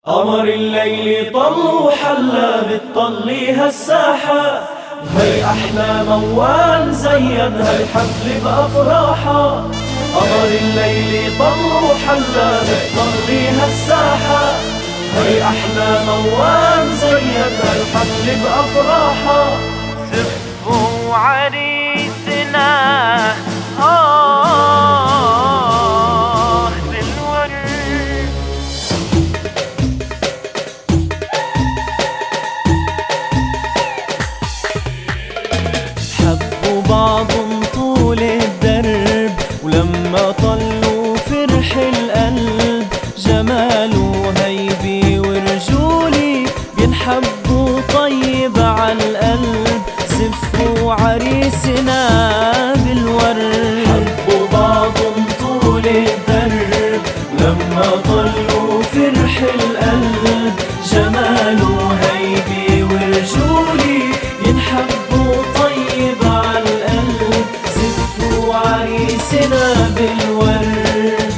قمر الليل طل وحلى بتطليها الساحة، هي أحلى موال زينها الحفل بأفراحها. قمر الليل طل وحلى بتطليها الساحة، هي أحلى موال زينها الحفل بأفراحها. زفوا عريسنا بالورد، حبوا بعضهم طول الدرب، ولما طلوا فرح القلب. جماله هيبي ورجولي بينحبوا طيب عالقلب. زفوا عريسنا بالورد، حبوا بعضهم طول الدرب، ولما طلوا فرح القلب. جماله هيبي ورجولي ينحبوا طيب عالقلب. زفوا عريسنا بالورد.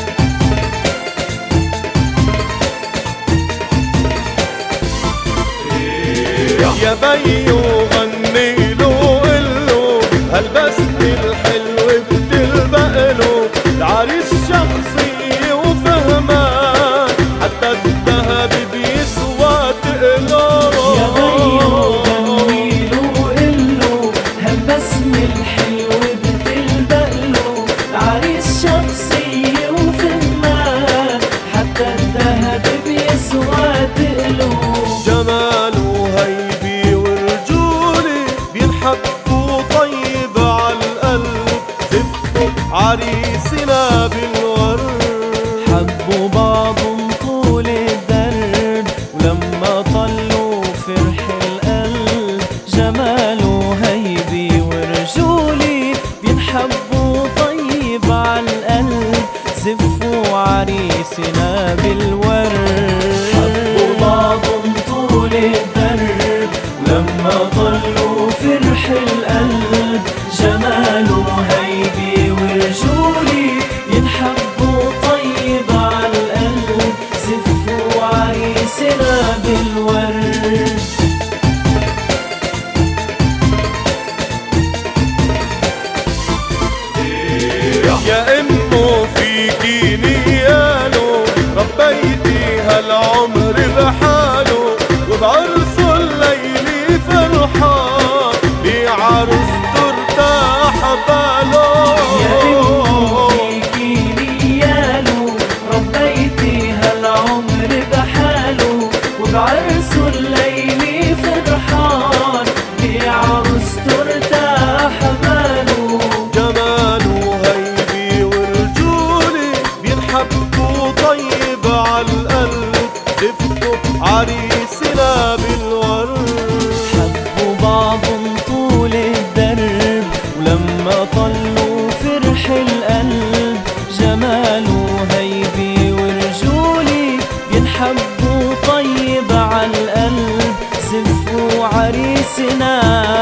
يا بيو غنيلو قلو هالبسمة الحلو بتلبقلو. العريس شخصية وفهمان، حتى الذهب بيسوى تقلو. يا بيو غنيلو قلو هالبسمة الحلو بتلبقلو. العريس شخصية وفهمان، حتى الذهب بيسوى تقلو. جماله هيبي ورجولي بينحبوا طيب عالقلب. زفوا عريسنا بالورد، حبوا بعضهم طول الدرب، ولما طلوا فرح القلب. جماله هيبي ورجولي بينحبوا طيب عالقلب. زفوا عريسنا بالورد، حبوا بعضهم طول الدرب، ولما طلوا فرح القلب. جماله هيبي ورجولي ينحبوا طيب عالقلب. زفوا عريسنا بالورد. يا امه فيكي نياله، ربيتي هالعمر بحاله. وبعرسه الليلي فرحان، بعرسته ارتاح باله. يا امه فيكي نياله، ربيتي هالعمر بحاله. وبعرسه الليلي فرحان، بعرسته ارتاح باله. جماله هيبي ورجولي بينحبوا طيب عالقلب. زفوا عريسنا بالورد، حبوا بعضهم طول الدرب، ولما طلوا فرح القلب. جماله هيبي ورجولي بينحبوا طيب عالقلب. زفوا عريسنا